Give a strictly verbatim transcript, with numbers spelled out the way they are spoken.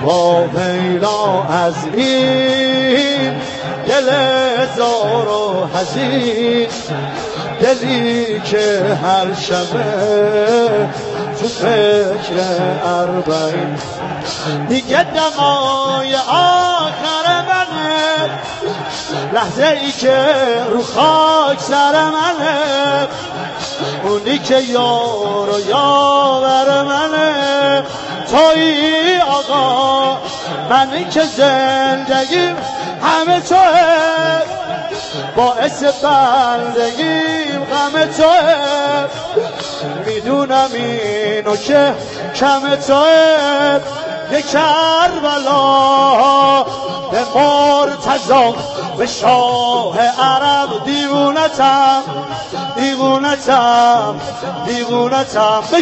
با میلا از این دل زار و حزین، دلی که هر شبه تو فکر اربعین دیگه دمای آخر منه، لحظه ای که رو خاک سر منه، اونی که یار و یاور منه تویی آقا، منی که زندگیم همه توه، باعث بندگیم غم توه، میدونم اینو که کم توه، یه کربلا به مرتضی به شاه عرب دیوونتم دیوونتم دیوونتم.